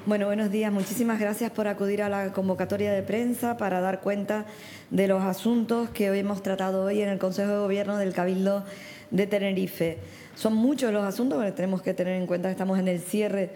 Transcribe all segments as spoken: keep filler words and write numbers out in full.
Bueno, buenos días. Muchísimas gracias por acudir a la convocatoria de prensa para dar cuenta de los asuntos que hoy hemos tratado hoy en el Consejo de Gobierno del Cabildo de Tenerife. Son muchos los asuntos, pero tenemos que tener en cuenta que estamos en el cierre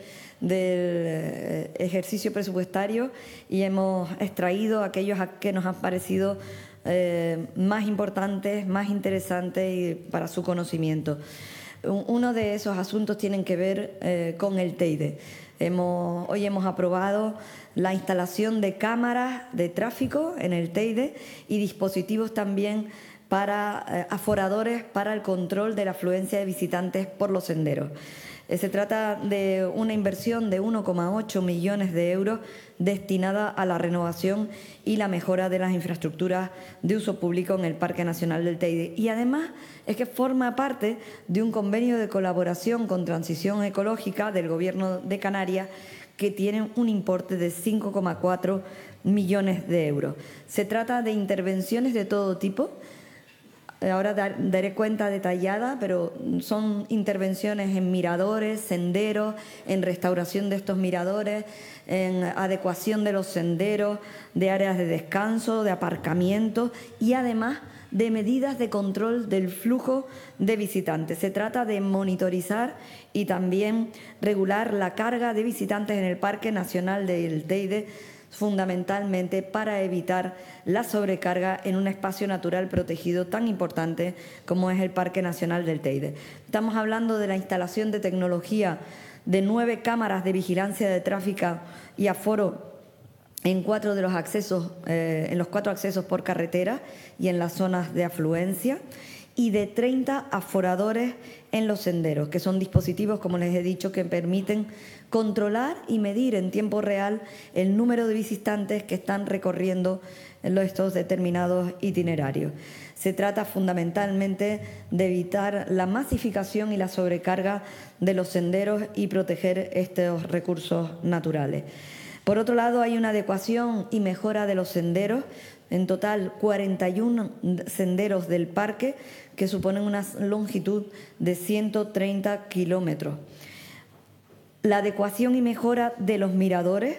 del ejercicio presupuestario y hemos extraído aquellos que nos han parecido eh, más importantes, más interesantes y para su conocimiento. Uno de esos asuntos tiene que ver eh, con el Teide. Hemos, hoy hemos aprobado la instalación de cámaras de tráfico en el Teide y dispositivos también para eh, aforadores para el control de la afluencia de visitantes por los senderos. Eh, se trata de una inversión de uno coma ocho millones de euros destinada a la renovación y la mejora de las infraestructuras de uso público en el Parque Nacional del Teide. Y además es que forma parte de un convenio de colaboración con Transición Ecológica del Gobierno de Canarias que tiene un importe de cinco coma cuatro millones de euros. Se trata de intervenciones de todo tipo. Ahora daré cuenta detallada, pero son intervenciones en miradores, senderos, en restauración de estos miradores, en adecuación de los senderos, de áreas de descanso, de aparcamiento y además de medidas de control del flujo de visitantes. Se trata de monitorizar y también regular la carga de visitantes en el Parque Nacional del Teide, fundamentalmente para evitar la sobrecarga en un espacio natural protegido tan importante como es el Parque Nacional del Teide. Estamos hablando de la instalación de tecnología de nueve cámaras de vigilancia de tráfico y aforo en cuatro de los accesos, eh, en los cuatro accesos por carretera y en las zonas de afluencia, y de treinta aforadores en los senderos, que son dispositivos, como les he dicho, que permiten controlar y medir en tiempo real el número de visitantes que están recorriendo estos determinados itinerarios. Se trata fundamentalmente de evitar la masificación y la sobrecarga de los senderos y proteger estos recursos naturales. Por otro lado, hay una adecuación y mejora de los senderos. En total, cuarenta y uno senderos del parque que suponen una longitud de ciento treinta kilómetros. La adecuación y mejora de los miradores.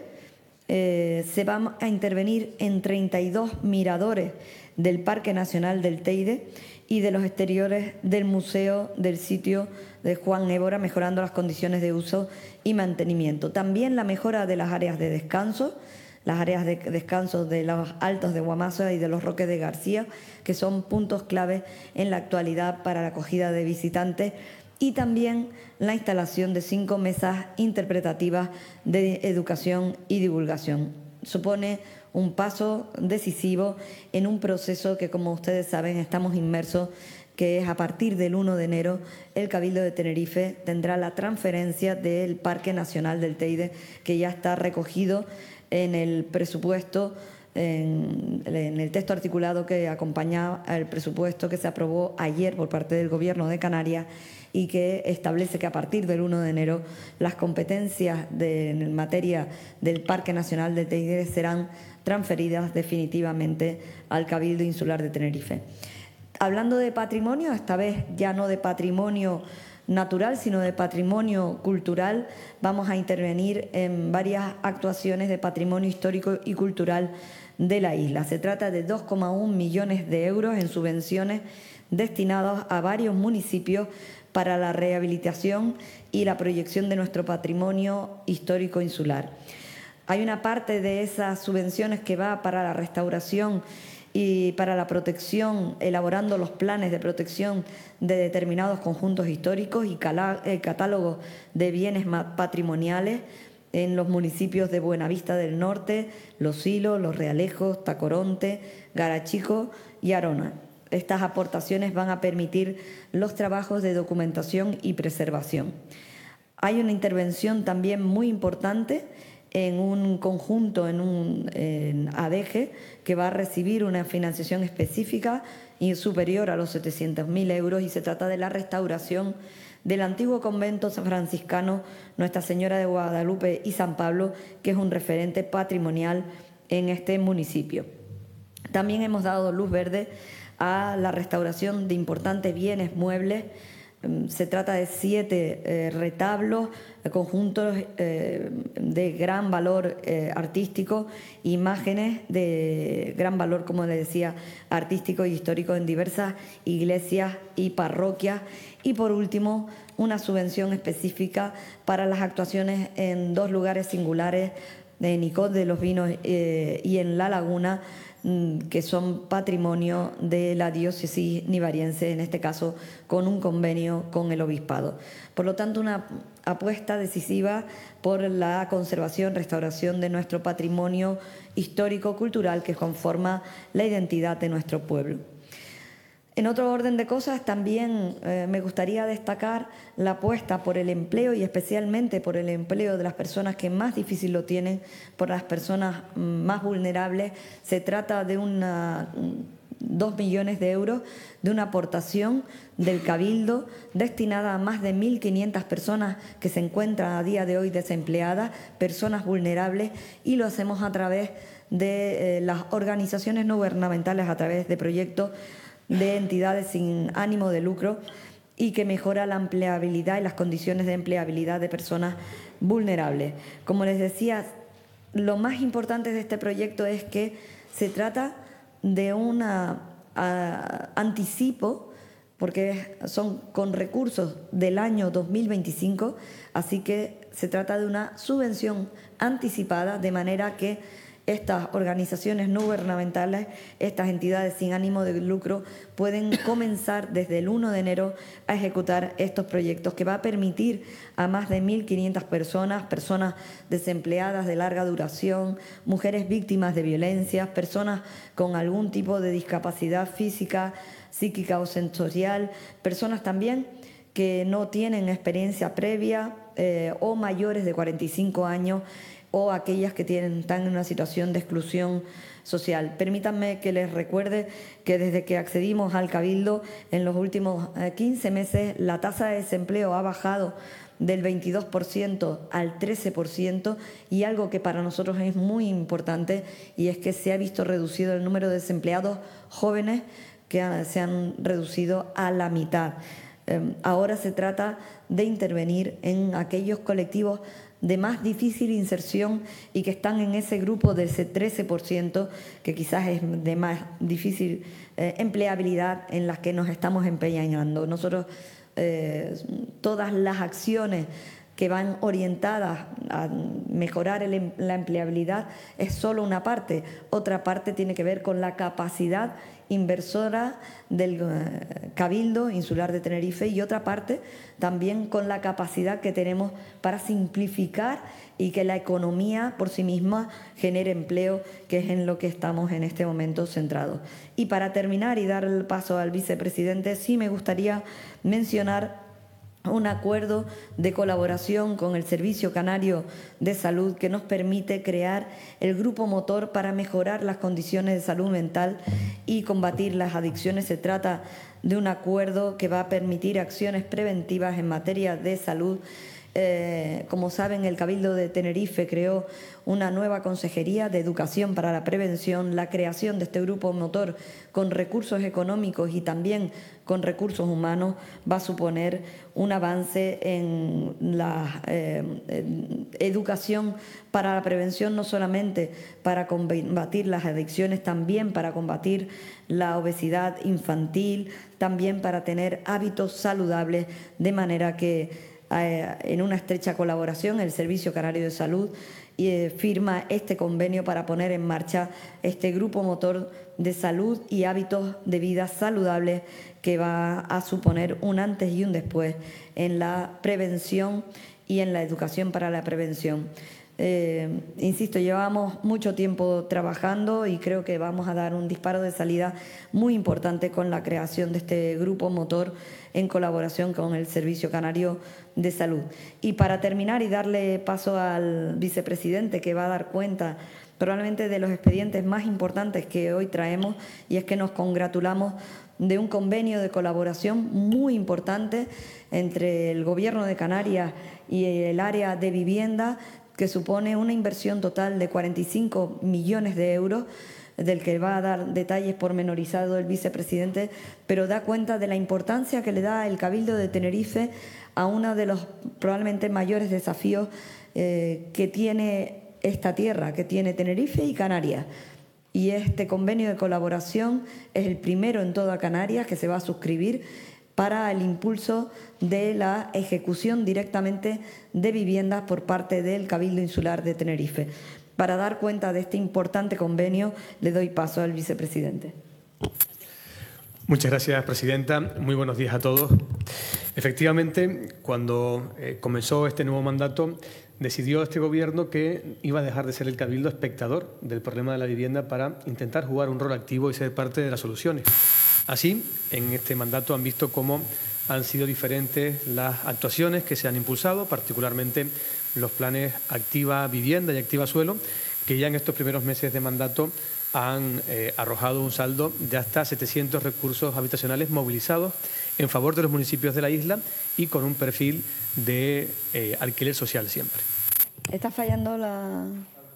Eh, se va a intervenir en treinta y dos miradores del Parque Nacional del Teide y de los exteriores del Museo del Sitio de Juan Évora, mejorando las condiciones de uso y mantenimiento. También la mejora de las áreas de descanso, las áreas de descanso de los Altos de Guamasa y de los Roques de García, que son puntos clave en la actualidad para la acogida de visitantes, y también la instalación de cinco mesas interpretativas de educación y divulgación. Supone un paso decisivo en un proceso que, como ustedes saben, estamos inmersos, que es a partir del uno de enero el Cabildo de Tenerife tendrá la transferencia del Parque Nacional del Teide, que ya está recogido en el presupuesto, en, en el texto articulado que acompaña al presupuesto que se aprobó ayer por parte del Gobierno de Canarias y que establece que a partir del uno de enero las competencias de, en materia del Parque Nacional del Teide serán transferidas definitivamente al Cabildo Insular de Tenerife. Hablando de patrimonio, esta vez ya no de patrimonio natural, sino de patrimonio cultural, vamos a intervenir en varias actuaciones de patrimonio histórico y cultural de la isla. Se trata de dos coma uno millones de euros en subvenciones destinadas a varios municipios para la rehabilitación y la proyección de nuestro patrimonio histórico insular. Hay una parte de esas subvenciones que va para la restauración y para la protección, elaborando los planes de protección de determinados conjuntos históricos y catálogos de bienes patrimoniales en los municipios de Buenavista del Norte, Los Silos, Los Realejos, Tacoronte, Garachico y Arona. Estas aportaciones van a permitir los trabajos de documentación y preservación. Hay una intervención también muy importante en un conjunto, en un en A D G, que va a recibir una financiación específica y superior a los setecientos mil euros, y se trata de la restauración del antiguo convento franciscano Nuestra Señora de Guadalupe y San Pablo, que es un referente patrimonial en este municipio. También hemos dado luz verde a la restauración de importantes bienes muebles Se trata de siete eh, retablos, conjuntos eh, de gran valor eh, artístico, imágenes de gran valor, como les decía, artístico y histórico en diversas iglesias y parroquias. Y por último, una subvención específica para las actuaciones en dos lugares singulares, en Icod de los Vinos eh, y en La Laguna, que son patrimonio de la diócesis nivariense, en este caso con un convenio con el obispado. Por lo tanto, una apuesta decisiva por la conservación, restauración de nuestro patrimonio histórico-cultural que conforma la identidad de nuestro pueblo. En otro orden de cosas, también eh, me gustaría destacar la apuesta por el empleo y especialmente por el empleo de las personas que más difícil lo tienen, por las personas más vulnerables. Se trata de una, dos millones de euros de una aportación del Cabildo destinada a más de mil quinientas personas que se encuentran a día de hoy desempleadas, personas vulnerables, y lo hacemos a través de eh, las organizaciones no gubernamentales, a través de proyectos de entidades sin ánimo de lucro y que mejora la empleabilidad y las condiciones de empleabilidad de personas vulnerables. Como les decía, lo más importante de este proyecto es que se trata de un anticipo, porque son con recursos del año dos mil veinticinco, así que se trata de una subvención anticipada, de manera que estas organizaciones no gubernamentales, estas entidades sin ánimo de lucro, pueden comenzar desde el uno de enero a ejecutar estos proyectos que va a permitir a más de mil quinientas personas, personas desempleadas de larga duración, mujeres víctimas de violencia, personas con algún tipo de discapacidad física, psíquica o sensorial, personas también que no tienen experiencia previa eh, o mayores de cuarenta y cinco años, o aquellas que tienen, están en una situación de exclusión social. Permítanme que les recuerde que desde que accedimos al Cabildo, en los últimos quince meses, la tasa de desempleo ha bajado del veintidós por ciento al trece por ciento, y algo que para nosotros es muy importante, y es que se ha visto reducido el número de desempleados jóvenes, que se han reducido a la mitad. Eh, ahora se trata de intervenir en aquellos colectivos de más difícil inserción y que están en ese grupo de ese trece por ciento que quizás es de más difícil eh, empleabilidad, en las que nos estamos empeñando. Nosotros, eh, todas las acciones que van orientadas a mejorar el, la empleabilidad es solo una parte. Otra parte tiene que ver con la capacidad inversora del eh, Cabildo Insular de Tenerife, y otra parte también con la capacidad que tenemos para simplificar y que la economía por sí misma genere empleo, que es en lo que estamos en este momento centrados. Y para terminar y dar el paso al vicepresidente, sí me gustaría mencionar un acuerdo de colaboración con el Servicio Canario de Salud que nos permite crear el grupo motor para mejorar las condiciones de salud mental y combatir las adicciones. Se trata de un acuerdo que va a permitir acciones preventivas en materia de salud. Eh, como saben, el Cabildo de Tenerife creó una nueva consejería de educación para la prevención. La creación de este grupo motor con recursos económicos y también con recursos humanos va a suponer un avance en la eh, educación para la prevención, no solamente para combatir las adicciones, también para combatir la obesidad infantil, también para tener hábitos saludables, de manera que en una estrecha colaboración el Servicio Canario de Salud eh, firma este convenio para poner en marcha este grupo motor de salud y hábitos de vida saludables, que va a suponer un antes y un después en la prevención y en la educación para la prevención. Eh, insisto, llevamos mucho tiempo trabajando y creo que vamos a dar un disparo de salida muy importante con la creación de este grupo motor en colaboración con el Servicio Canario de Salud. Y para terminar y darle paso al vicepresidente, que va a dar cuenta probablemente de los expedientes más importantes que hoy traemos, y es que nos congratulamos de un convenio de colaboración muy importante entre el Gobierno de Canarias y el área de vivienda, que supone una inversión total de cuarenta y cinco millones de euros, del que va a dar detalles pormenorizados el vicepresidente, pero da cuenta de la importancia que le da el Cabildo de Tenerife a uno de los probablemente mayores desafíos eh, que tiene esta tierra, que tiene Tenerife y Canarias. Y este convenio de colaboración es el primero en toda Canarias que se va a suscribir para el impulso de la ejecución directamente de viviendas por parte del Cabildo Insular de Tenerife. Para dar cuenta de este importante convenio, le doy paso al vicepresidente. Muchas gracias, presidenta. Muy buenos días a todos. Efectivamente, cuando eh, comenzó este nuevo mandato, decidió este Gobierno que iba a dejar de ser el Cabildo espectador del problema de la vivienda para intentar jugar un rol activo y ser parte de las soluciones. Así, en este mandato han visto cómo han sido diferentes las actuaciones que se han impulsado, particularmente los planes Activa Vivienda y Activa Suelo, que ya en estos primeros meses de mandato han eh, arrojado un saldo de hasta setecientos recursos habitacionales movilizados en favor de los municipios de la isla y con un perfil de eh, alquiler social siempre. Está fallando la...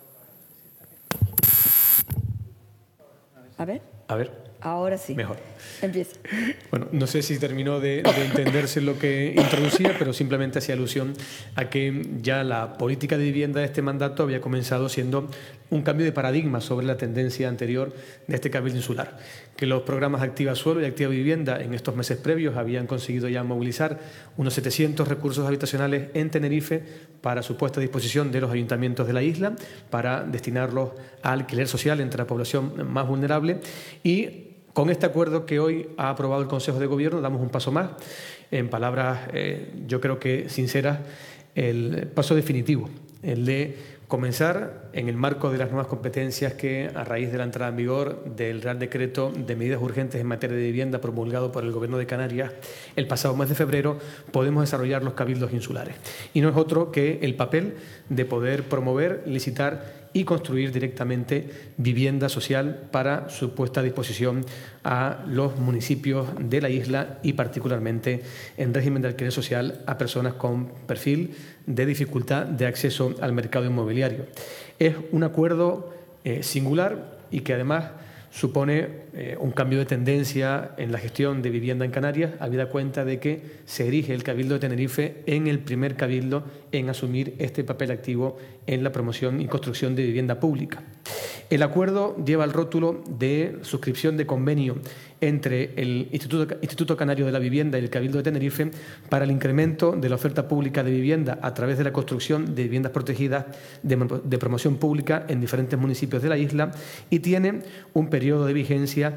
A ver. A ver. Ahora sí. Mejor. Empieza. Bueno, no sé si terminó de, de entenderse lo que introducía, pero simplemente hacía alusión a que ya la política de vivienda de este mandato había comenzado siendo un cambio de paradigma sobre la tendencia anterior de este Cabildo Insular. Que los programas Activa Suelo y Activa Vivienda en estos meses previos habían conseguido ya movilizar unos setecientos recursos habitacionales en Tenerife para su puesta a disposición de los ayuntamientos de la isla, para destinarlos a alquiler social entre la población más vulnerable. Y con este acuerdo que hoy ha aprobado el Consejo de Gobierno damos un paso más, en palabras eh, yo creo que sinceras, el paso definitivo, el de comenzar en el marco de las nuevas competencias que, a raíz de la entrada en vigor del Real Decreto de Medidas Urgentes en materia de vivienda promulgado por el Gobierno de Canarias el pasado mes de febrero, podemos desarrollar los cabildos insulares. Y no es otro que el papel de poder promover, licitar y construir directamente vivienda social para su puesta a disposición a los municipios de la isla y particularmente en régimen de alquiler social a personas con perfil de dificultad de acceso al mercado inmobiliario. Es un acuerdo eh, singular y que además supone eh, un cambio de tendencia en la gestión de vivienda en Canarias, habida cuenta de que se erige el Cabildo de Tenerife en el primer cabildo en asumir este papel activo en la promoción y construcción de vivienda pública. El acuerdo lleva el rótulo de suscripción de convenio entre el Instituto, Instituto Canario de la Vivienda y el Cabildo de Tenerife para el incremento de la oferta pública de vivienda a través de la construcción de viviendas protegidas de, de promoción pública en diferentes municipios de la isla y tiene un periodo de vigencia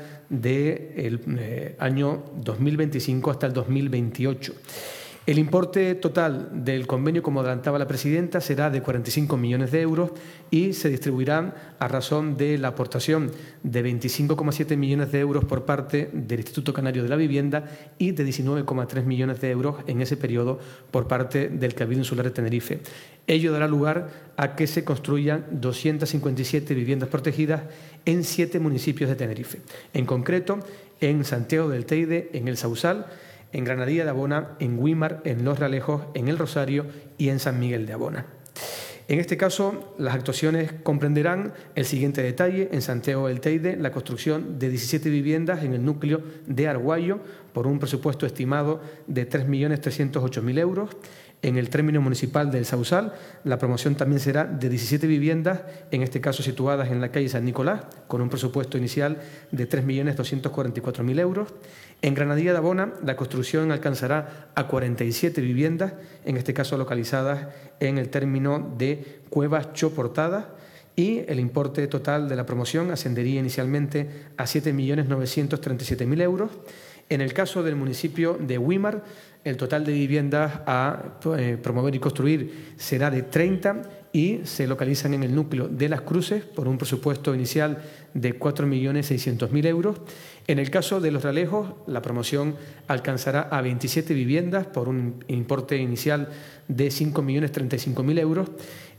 del eh, año dos mil veinticinco hasta el dos mil veintiocho. El importe total del convenio, como adelantaba la presidenta, será de cuarenta y cinco millones de euros y se distribuirán a razón de la aportación de veinticinco coma siete millones de euros por parte del Instituto Canario de la Vivienda y de diecinueve coma tres millones de euros en ese periodo por parte del Cabildo Insular de Tenerife. Ello dará lugar a que se construyan doscientas cincuenta y siete viviendas protegidas en siete municipios de Tenerife, en concreto en Santiago del Teide, en El Sausal, en Granadilla de Abona, en Güímar, en Los Realejos, en El Rosario y en San Miguel de Abona. En este caso, las actuaciones comprenderán el siguiente detalle. En Santiago del Teide, la construcción de diecisiete viviendas en el núcleo de Arguayo por un presupuesto estimado de tres millones trescientos ocho mil euros. En el término municipal del Sausal, la promoción también será de diecisiete viviendas, en este caso situadas en la calle San Nicolás, con un presupuesto inicial de tres millones doscientos cuarenta y cuatro mil euros. En Granadilla de Abona, la construcción alcanzará a cuarenta y siete viviendas, en este caso localizadas en el término de Cuevas Choportadas, y el importe total de la promoción ascendería inicialmente a siete millones novecientos treinta y siete mil euros. En el caso del municipio de Güímar, el total de viviendas a eh, promover y construir será de treinta y se localizan en el núcleo de Las Cruces por un presupuesto inicial de cuatro millones seiscientos mil euros. En el caso de Los Realejos, la promoción alcanzará a veintisiete viviendas por un importe inicial de cinco millones treinta y cinco mil euros.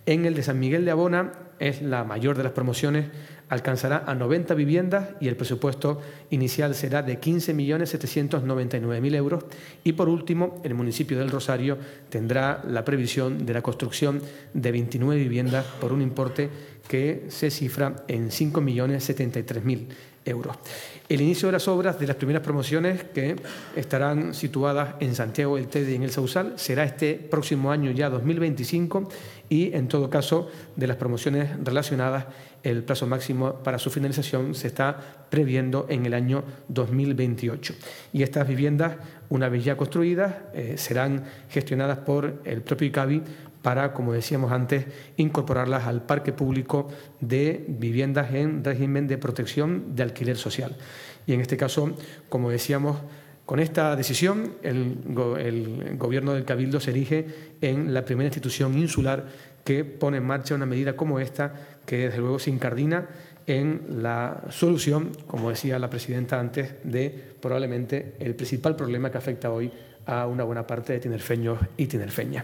En el de San Miguel de Abona es la mayor de las promociones, alcanzará a noventa viviendas y el presupuesto inicial será de quince millones setecientos noventa y nueve mil euros. Y por último, el municipio del Rosario tendrá la previsión de la construcción de veintinueve viviendas por un importe que se cifra en cinco millones setenta y tres mil euros. El inicio de las obras de las primeras promociones, que estarán situadas en Santiago del Tede y en el Sausal, será este próximo año ya dos mil veinticinco, y en todo caso de las promociones relacionadas el plazo máximo para su finalización se está previendo en el año dos mil veintiocho. Y estas viviendas, una vez ya construidas, eh, serán gestionadas por el propio ICABI para, como decíamos antes, incorporarlas al parque público de viviendas en régimen de protección de alquiler social. Y en este caso, como decíamos, con esta decisión el, el Gobierno del Cabildo se erige en la primera institución insular que pone en marcha una medida como esta, que desde luego se incardina en la solución, como decía la presidenta antes, de probablemente el principal problema que afecta hoy a una buena parte de tinerfeños y tinerfeñas.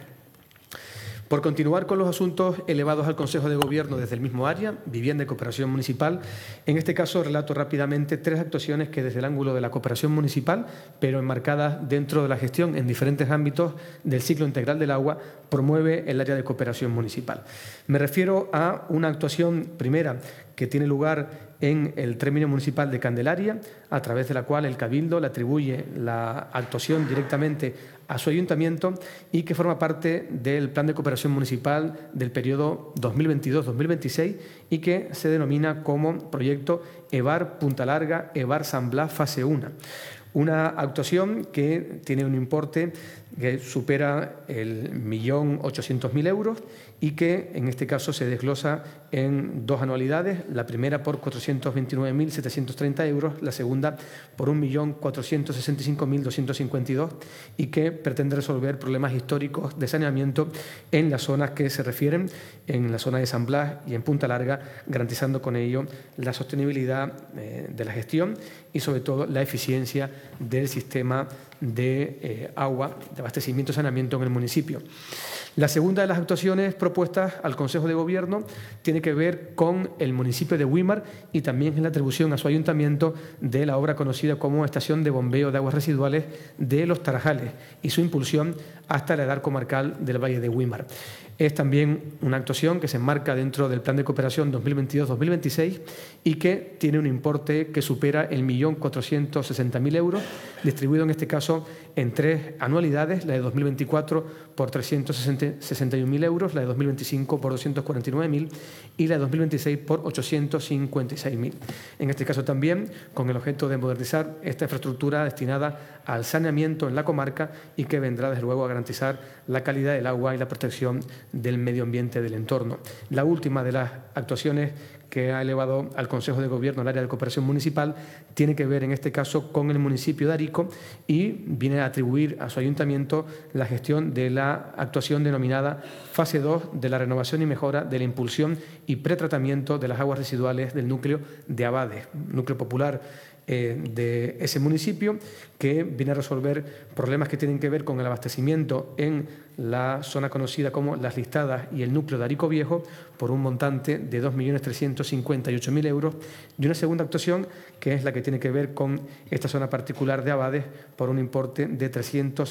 Por continuar con los asuntos elevados al Consejo de Gobierno desde el mismo área, vivienda y cooperación municipal, en este caso relato rápidamente tres actuaciones que desde el ángulo de la cooperación municipal, pero enmarcadas dentro de la gestión en diferentes ámbitos del ciclo integral del agua, promueve el área de cooperación municipal. Me refiero a una actuación primera que tiene lugar en el término municipal de Candelaria, a través de la cual el Cabildo le atribuye la actuación directamente a su ayuntamiento y que forma parte del Plan de Cooperación Municipal del periodo dos mil veintidós dos mil veintiséis y que se denomina como proyecto EVAR Punta Larga, EVAR San Blas Fase uno. Una actuación que tiene un importe que supera el millón ochocientos mil euros y que en este caso se desglosa en dos anualidades, la primera por cuatrocientos veintinueve mil setecientos treinta euros, la segunda por un millón cuatrocientos sesenta y cinco mil doscientos cincuenta y dos y que pretende resolver problemas históricos de saneamiento en las zonas que se refieren, en la zona de San Blas y en Punta Larga, garantizando con ello la sostenibilidad eh, de la gestión y sobre todo la eficiencia del sistema de eh, agua, de abastecimiento y saneamiento en el municipio. La segunda de las actuaciones propuestas al Consejo de Gobierno tiene que ver con el municipio de Güímar y también en la atribución a su ayuntamiento de la obra conocida como Estación de Bombeo de Aguas Residuales de Los Tarajales y su impulsión hasta la edar comarcal del Valle de Güímar. Es también una actuación que se enmarca dentro del Plan de Cooperación dos mil veintidós dos mil veintiséis y que tiene un importe que supera el millón cuatrocientos sesenta mil euros, distribuido en este caso en tres anualidades, la de dos mil veinticuatro por trescientos sesenta y un mil euros, la de dos mil veinticinco por doscientos cuarenta y nueve mil y la de dos mil veintiséis por ochocientos cincuenta y seis mil. En este caso también con el objeto de modernizar esta infraestructura destinada al saneamiento en la comarca y que vendrá desde luego a garantizar la calidad del agua y la protección del medio ambiente del entorno. La última de las actuaciones que ha elevado al Consejo de Gobierno el área de cooperación municipal tiene que ver en este caso con el municipio de Arico y viene a atribuir a su ayuntamiento la gestión de la actuación denominada fase dos de la renovación y mejora de la impulsión y pretratamiento de las aguas residuales del núcleo de Abades, núcleo popular eh, de ese municipio, que viene a resolver problemas que tienen que ver con el abastecimiento en la zona conocida como Las Listadas y el núcleo de Arico Viejo por un montante de dos millones trescientos cincuenta y ocho mil euros, y una segunda actuación que es la que tiene que ver con esta zona particular de Abades por un importe de trescientos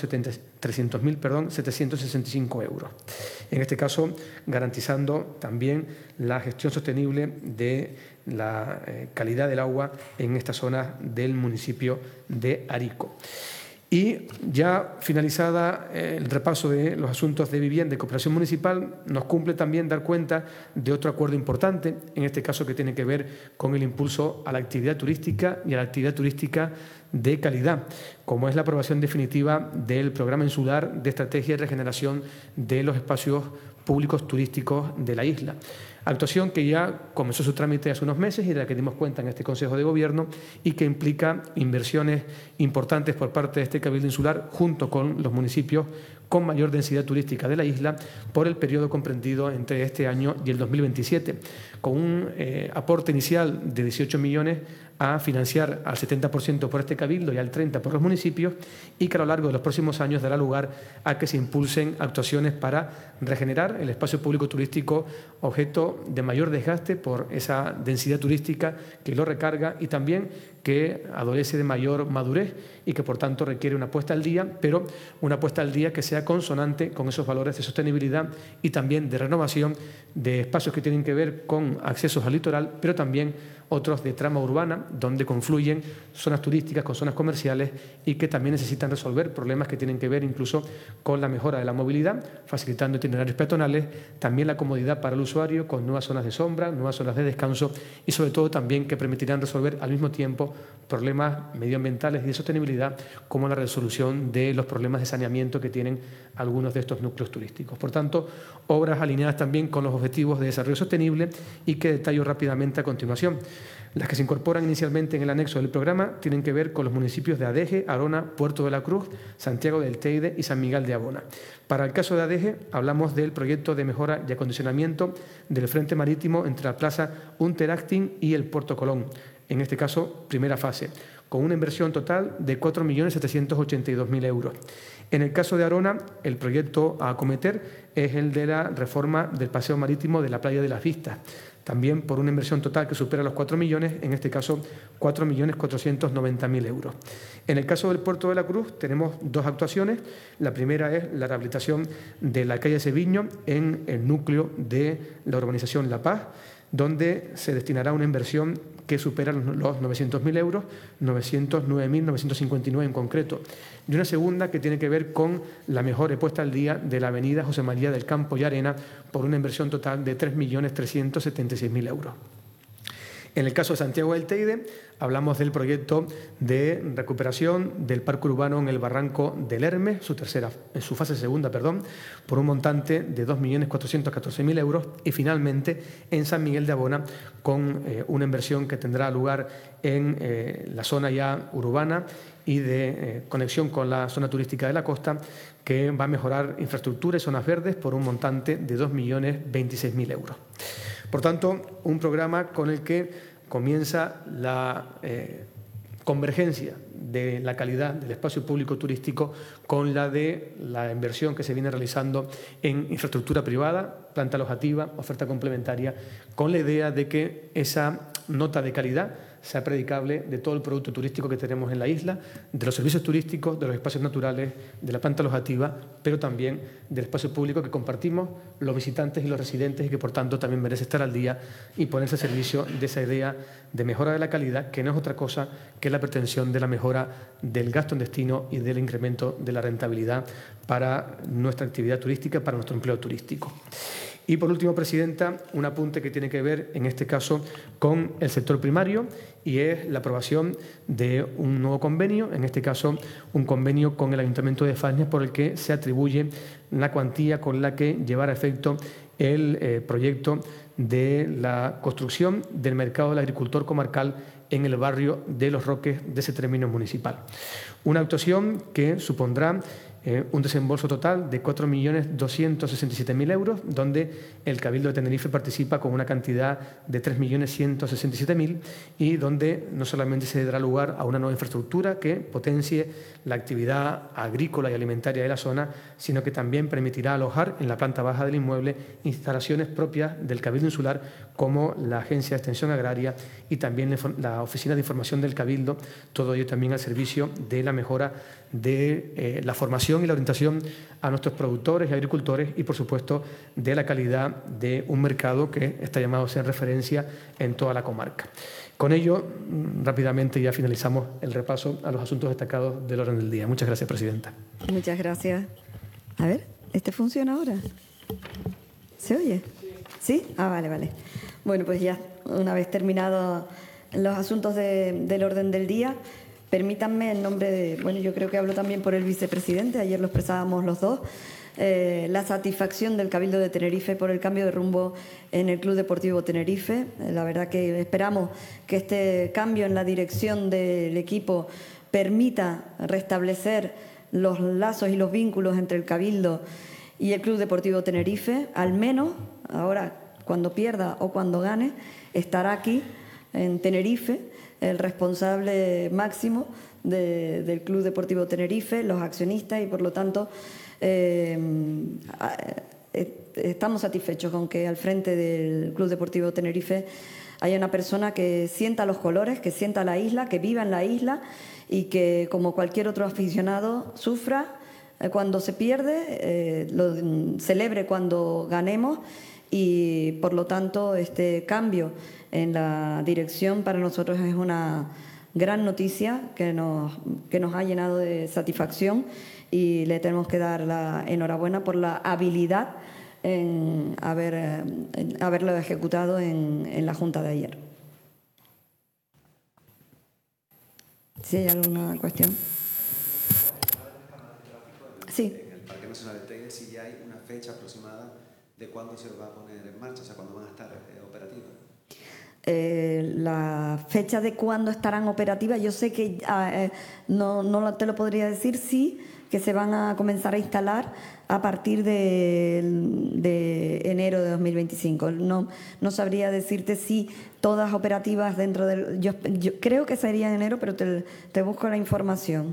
mil setecientos sesenta y cinco euros. En este caso, garantizando también la gestión sostenible de la eh, calidad del agua en esta zona del municipio de Arico. Y ya finalizada eh, el repaso de los asuntos de vivienda y cooperación municipal, nos cumple también dar cuenta de otro acuerdo importante, en este caso que tiene que ver con el impulso a la actividad turística y a la actividad turística de calidad, como es la aprobación definitiva del Programa Insular de Estrategia y Regeneración de los Espacios Públicos Turísticos de la isla. Actuación que ya comenzó su trámite hace unos meses y de la que dimos cuenta en este Consejo de Gobierno y que implica inversiones importantes por parte de este Cabildo Insular junto con los municipios con mayor densidad turística de la isla por el periodo comprendido entre este año y el dos mil veintisiete, con un eh, aporte inicial de dieciocho millones a financiar al setenta por ciento por este cabildo y al treinta por ciento por los municipios, y que a lo largo de los próximos años dará lugar a que se impulsen actuaciones para regenerar el espacio público turístico, objeto de mayor desgaste por esa densidad turística que lo recarga y también que adolece de mayor madurez y que por tanto requiere una puesta al día, pero una puesta al día que sea consonante con esos valores de sostenibilidad y también de renovación de espacios que tienen que ver con accesos al litoral, pero también otros de trama urbana, donde confluyen zonas turísticas con zonas comerciales y que también necesitan resolver problemas que tienen que ver incluso con la mejora de la movilidad, facilitando itinerarios peatonales, también la comodidad para el usuario con nuevas zonas de sombra, nuevas zonas de descanso y sobre todo también que permitirán resolver al mismo tiempo problemas medioambientales y de sostenibilidad, como la resolución de los problemas de saneamiento que tienen algunos de estos núcleos turísticos. Por tanto, obras alineadas también con los objetivos de desarrollo sostenible y que detallo rápidamente a continuación. Las que se incorporan inicialmente en el anexo del programa tienen que ver con los municipios de Adeje, Arona, Puerto de la Cruz, Santiago del Teide y San Miguel de Abona. Para el caso de Adeje, hablamos del proyecto de mejora y acondicionamiento del frente marítimo entre la plaza Unterachting y el Puerto Colón. En este caso, primera fase, con una inversión total de cuatro millones setecientos ochenta y dos mil euros. En el caso de Arona, el proyecto a acometer es el de la reforma del paseo marítimo de la Playa de las Vistas, también por una inversión total que supera los cuatro millones, en este caso cuatro millones cuatrocientos noventa mil euros. En el caso del Puerto de la Cruz tenemos dos actuaciones. La primera es la rehabilitación de la calle Seviño en el núcleo de la urbanización La Paz, donde se destinará una inversión que supera los novecientos mil euros, novecientos nueve mil novecientos cincuenta y nueve en concreto. Y una segunda que tiene que ver con la mejora puesta al día de la avenida José María del Campo y Arena por una inversión total de tres millones trescientos setenta y seis mil euros. En el caso de Santiago del Teide, hablamos del proyecto de recuperación del parque urbano en el Barranco del Hermes, su, tercera, su fase segunda, perdón, por un montante de dos millones cuatrocientos catorce mil euros, y finalmente en San Miguel de Abona con eh, una inversión que tendrá lugar en eh, la zona ya urbana y de eh, conexión con la zona turística de la costa, que va a mejorar infraestructura y zonas verdes por un montante de dos millones veintiséis mil euros. Por tanto, un programa con el que comienza la eh, convergencia de la calidad del espacio público turístico con la de la inversión que se viene realizando en infraestructura privada, planta alojativa, oferta complementaria, con la idea de que esa nota de calidad sea predicable de todo el producto turístico que tenemos en la isla, de los servicios turísticos, de los espacios naturales, de la planta alojativa, pero también del espacio público que compartimos los visitantes y los residentes y que, por tanto, también merece estar al día y ponerse al servicio de esa idea de mejora de la calidad, que no es otra cosa que la pretensión de la mejora del gasto en destino y del incremento de la rentabilidad para nuestra actividad turística, para nuestro empleo turístico. Y, por último, Presidenta, un apunte que tiene que ver, en este caso, con el sector primario, y es la aprobación de un nuevo convenio, en este caso, un convenio con el Ayuntamiento de Fáñez, por el que se atribuye la cuantía con la que llevará a efecto el eh, proyecto de la construcción del mercado del agricultor comarcal en el barrio de Los Roques de ese término municipal. Una actuación que supondrá Eh, un desembolso total de cuatro millones doscientos sesenta y siete mil euros, donde el Cabildo de Tenerife participa con una cantidad de tres millones ciento sesenta y siete mil y donde no solamente se dará lugar a una nueva infraestructura que potencie la actividad agrícola y alimentaria de la zona, sino que también permitirá alojar en la planta baja del inmueble instalaciones propias del Cabildo Insular, como la Agencia de Extensión Agraria y también la Oficina de Información del Cabildo, todo ello también al servicio de la mejora de eh, la formación y la orientación a nuestros productores y agricultores y, por supuesto, de la calidad de un mercado que está llamado a ser referencia en toda la comarca. Con ello, rápidamente ya finalizamos el repaso a los asuntos destacados del orden del día. Muchas gracias, Presidenta. Muchas gracias. A ver, ¿este funciona ahora? ¿Se oye? ¿Sí? Ah, vale, vale. Bueno, pues ya, una vez terminados los asuntos de, del orden del día, permítanme, en nombre de, bueno, yo creo que hablo también por el vicepresidente, ayer lo expresábamos los dos, eh, la satisfacción del Cabildo de Tenerife por el cambio de rumbo en el Club Deportivo Tenerife. Eh, la verdad que esperamos que este cambio en la dirección del equipo permita restablecer los lazos y los vínculos entre el Cabildo y el Club Deportivo Tenerife. Al menos, ahora, cuando pierda o cuando gane, estará aquí en Tenerife, el responsable máximo de, del Club Deportivo Tenerife, los accionistas, y por lo tanto eh, estamos satisfechos con que al frente del Club Deportivo Tenerife haya una persona que sienta los colores, que sienta la isla, que viva en la isla y que, como cualquier otro aficionado, sufra cuando se pierde, eh, lo celebre cuando ganemos, y por lo tanto este cambio en la dirección para nosotros es una gran noticia que nos, que nos ha llenado de satisfacción, y le tenemos que dar la enhorabuena por la habilidad en, haber, en haberlo ejecutado en, en la Junta de ayer. ¿Sí hay alguna cuestión? Sí. En el Parque Nacional del Teide, si ya hay una fecha aproximada de cuándo se va a poner en marcha, o sea, cuándo van a estar eh, operativas. Eh, la fecha de cuándo estarán operativas, yo sé que eh, no, no te lo podría decir, sí, que se van a comenzar a instalar a partir de, de enero de dos mil veinticinco. No, no sabría decirte si todas operativas dentro del... Yo, yo creo que sería en enero, pero te, te busco la información.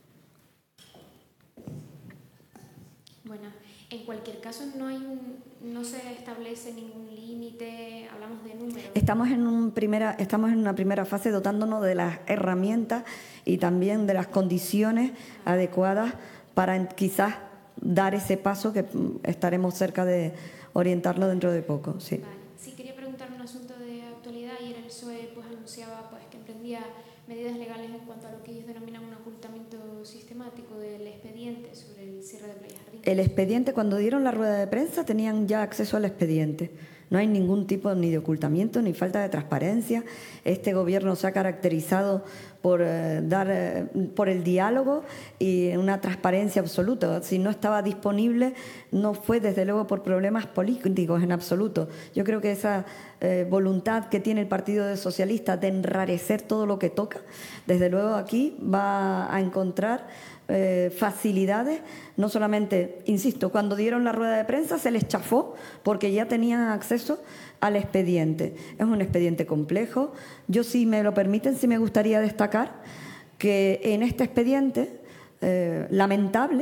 Bueno, en cualquier caso no hay un, no se establece ningún límite, hablamos de números. Estamos en, un primera, estamos en una primera fase dotándonos de las herramientas y también de las condiciones adecuadas para quizás dar ese paso que estaremos cerca de orientarlo dentro de poco. Sí. Vale. Sí, quería preguntar un asunto de actualidad. Ayer el P S O E pues, anunciaba pues, que emprendía medidas legales en cuanto a lo que ellos denominan un ocultamiento sistemático del expediente sobre el cierre de Playa Jardín. El expediente, cuando dieron la rueda de prensa, tenían ya acceso al expediente. No hay ningún tipo ni de ocultamiento ni falta de transparencia. Este gobierno se ha caracterizado por eh, dar eh, por el diálogo y una transparencia absoluta. Si no estaba disponible, no fue desde luego por problemas políticos en absoluto. Yo creo que esa eh, voluntad que tiene el Partido Socialista de enrarecer todo lo que toca, desde luego aquí va a encontrar Eh, facilidades. No solamente, insisto, cuando dieron la rueda de prensa se les chafó porque ya tenían acceso al expediente. Es un expediente complejo. Yo, si me lo permiten, sí me gustaría destacar que en este expediente, eh, lamentable,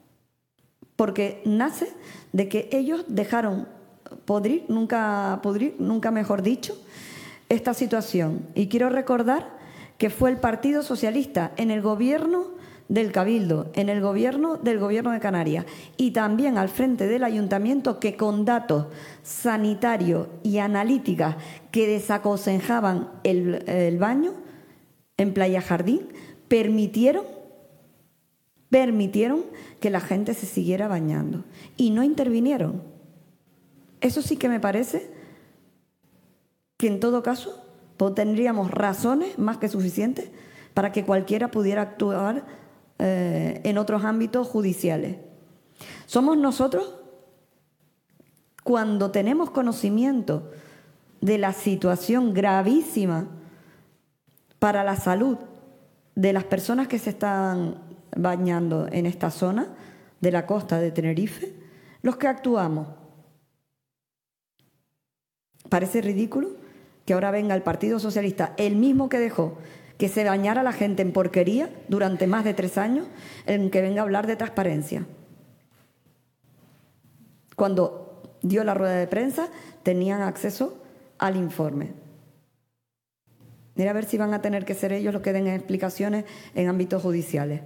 porque nace de que ellos dejaron podrir, nunca pudrir, nunca mejor dicho, esta situación. Y quiero recordar que fue el Partido Socialista en el gobierno del Cabildo, en el gobierno del Gobierno de Canarias y también al frente del Ayuntamiento, que con datos sanitarios y analíticas que desaconsejaban el, el baño en Playa Jardín, permitieron, permitieron que la gente se siguiera bañando y no intervinieron. Eso sí que me parece que en todo caso pues, tendríamos razones más que suficientes para que cualquiera pudiera actuar Eh, en otros ámbitos judiciales. Somos nosotros, cuando tenemos conocimiento de la situación gravísima para la salud de las personas que se están bañando en esta zona de la costa de Tenerife, los que actuamos. Parece ridículo que ahora venga el Partido Socialista, el mismo que dejó que se bañara la gente en porquería durante más de tres años, en que venga a hablar de transparencia. Cuando dio la rueda de prensa, tenían acceso al informe. Mira a ver si van a tener que ser ellos los que den explicaciones en ámbitos judiciales.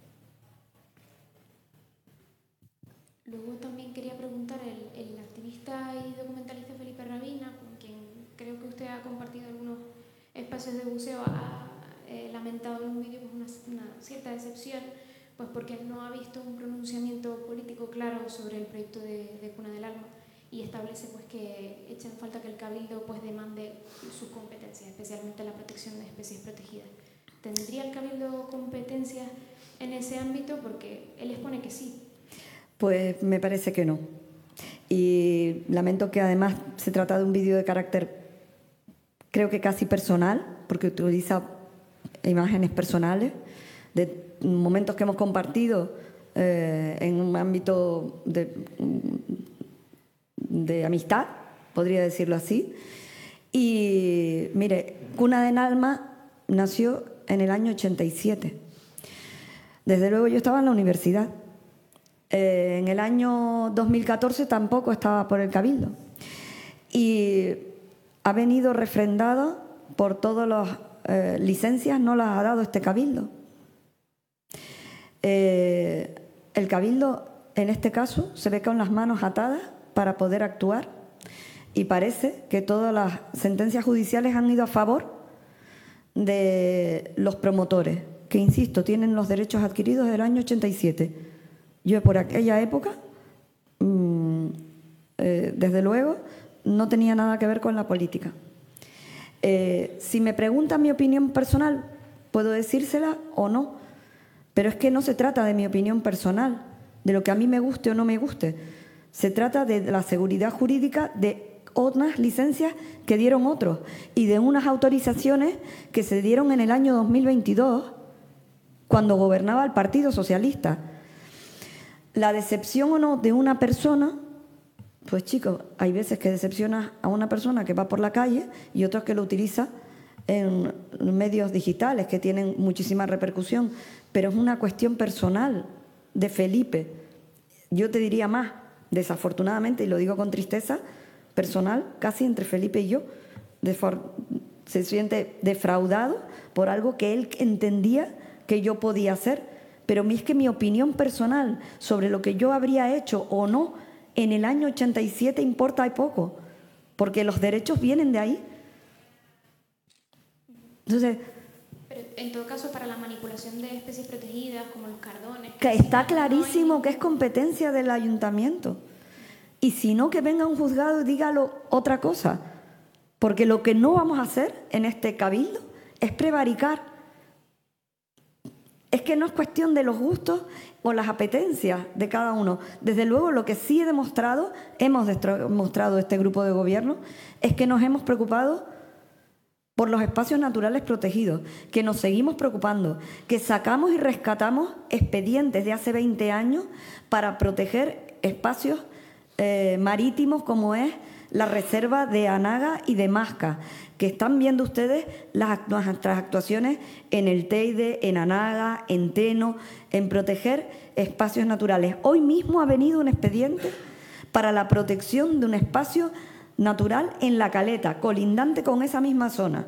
Luego también quería preguntar, el, el activista y documentalista Felipe Rabina, con quien creo que usted ha compartido algunos espacios de buceo, ha Eh, lamentado en un vídeo pues una, una cierta decepción, pues porque no ha visto un pronunciamiento político claro sobre el proyecto de, de Cuna del Alma, y establece pues que echa en falta que el Cabildo pues demande sus competencias, especialmente la protección de especies protegidas. ¿Tendría el Cabildo competencias en ese ámbito? Porque él expone que sí. Pues me parece que no. Y lamento que además se trata de un vídeo de carácter, creo que casi personal, porque utiliza imágenes personales de momentos que hemos compartido eh, en un ámbito de, de amistad, podría decirlo así. Y mire, Cuna del Alma nació en el año ochenta y siete. Desde luego yo estaba en la universidad. Eh, en el año dos mil catorce tampoco estaba por el Cabildo. Y ha venido refrendada por todas las eh, licencias, no las ha dado este Cabildo. Eh, el Cabildo, en este caso, se ve con las manos atadas para poder actuar y parece que todas las sentencias judiciales han ido a favor de los promotores, que, insisto, tienen los derechos adquiridos del año ochenta y siete. Yo por aquella época, mmm, eh, desde luego, no tenía nada que ver con la política. Eh, si me preguntan mi opinión personal, puedo decírsela o no, pero es que no se trata de mi opinión personal, de lo que a mí me guste o no me guste. Se trata de la seguridad jurídica de otras licencias que dieron otros y de unas autorizaciones que se dieron en el año dos mil veintidós, cuando gobernaba el Partido Socialista. La decepción o no de una persona, pues chicos, hay veces que decepciona a una persona que va por la calle y otros que lo utiliza en medios digitales que tienen muchísima repercusión, pero es una cuestión personal de Felipe. Yo te diría más, desafortunadamente, y lo digo con tristeza, personal, casi entre Felipe y yo, se siente defraudado por algo que él entendía que yo podía hacer. Pero es que mi opinión personal sobre lo que yo habría hecho o no en el año ochenta y siete importa poco, porque los derechos vienen de ahí. Entonces, pero en todo caso, para la manipulación de especies protegidas, como los cardones... Que está clarísimo que es competencia del ayuntamiento. Y si no, que venga un juzgado y dígalo otra cosa. Porque lo que no vamos a hacer en este cabildo es prevaricar. Es que no es cuestión de los gustos o las apetencias de cada uno. Desde luego, lo que sí he demostrado, hemos demostrado este grupo de gobierno, es que nos hemos preocupado por los espacios naturales protegidos, que nos seguimos preocupando, que sacamos y rescatamos expedientes de hace veinte años para proteger espacios eh, marítimos como es la reserva de Anaga y de Masca, que están viendo ustedes las, nuestras actuaciones en el Teide, en Anaga, en Teno, en proteger espacios naturales. Hoy mismo ha venido un expediente para la protección de un espacio natural en La Caleta, colindante con esa misma zona.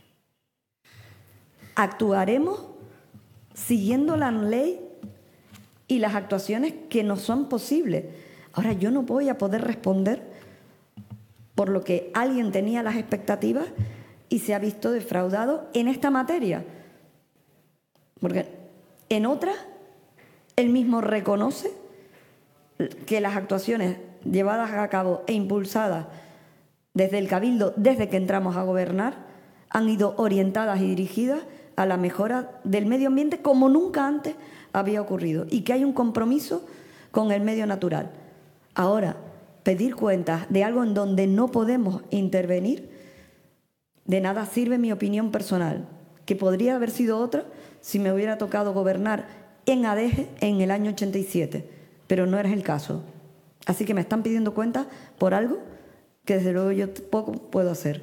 Actuaremos siguiendo la ley y las actuaciones que nos son posibles. Ahora, yo no voy a poder responder por lo que alguien tenía las expectativas y se ha visto defraudado en esta materia. Porque en otras, él mismo reconoce que las actuaciones llevadas a cabo e impulsadas desde el Cabildo, desde que entramos a gobernar, han ido orientadas y dirigidas a la mejora del medio ambiente como nunca antes había ocurrido, y que hay un compromiso con el medio natural. Ahora, pedir cuentas de algo en donde no podemos intervenir, de nada sirve mi opinión personal, que podría haber sido otra si me hubiera tocado gobernar en Adeje en el año ochenta y siete, pero no era el caso. Así que me están pidiendo cuentas por algo que desde luego yo poco puedo hacer.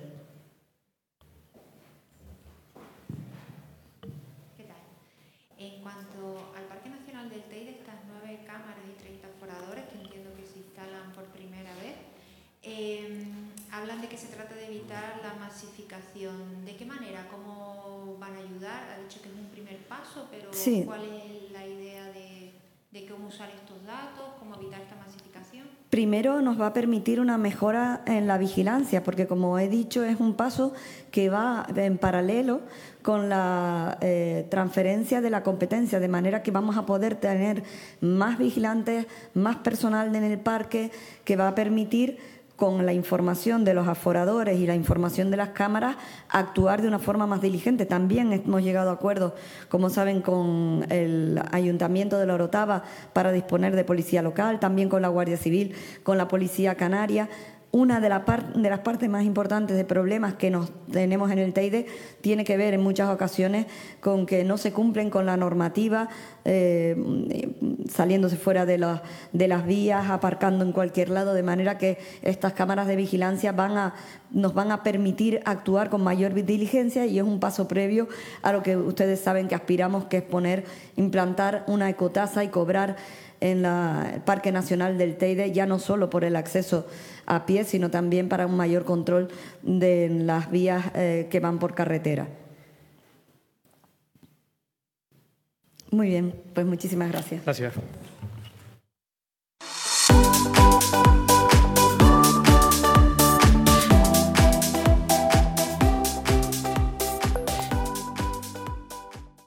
¿Qué tal? En cuanto al Parque Nacional del Teide, estas nueve cámaras y treinta foradores que entiendo que se instalan por primera vez, eh, hablan de que se trata de evitar la masificación. ¿De qué manera? ¿Cómo van a ayudar? Ha dicho que es un primer paso, pero sí. ¿Cuál es la idea de, de cómo usar estos datos? ¿Cómo evitar esta masificación? Primero nos va a permitir una mejora en la vigilancia, porque como he dicho es un paso que va en paralelo con la eh, transferencia de la competencia, de manera que vamos a poder tener más vigilantes, más personal en el parque, que va a permitir, con la información de los aforadores y la información de las cámaras, actuar de una forma más diligente. También hemos llegado a acuerdos, como saben, con el Ayuntamiento de La Orotava para disponer de policía local, también con la Guardia Civil, con la Policía Canaria. una de, la par de las partes más importantes de problemas que nos tenemos en el Teide tiene que ver en muchas ocasiones con que no se cumplen con la normativa, eh, saliéndose fuera de, los, de las vías, aparcando en cualquier lado, de manera que estas cámaras de vigilancia van a, nos van a permitir actuar con mayor diligencia, y es un paso previo a lo que ustedes saben que aspiramos, que es poner, implantar una ecotasa y cobrar en la, el Parque Nacional del Teide, ya no solo por el acceso a pie, sino también para un mayor control de las vías eh, que van por carretera. Muy bien, pues muchísimas gracias. Gracias.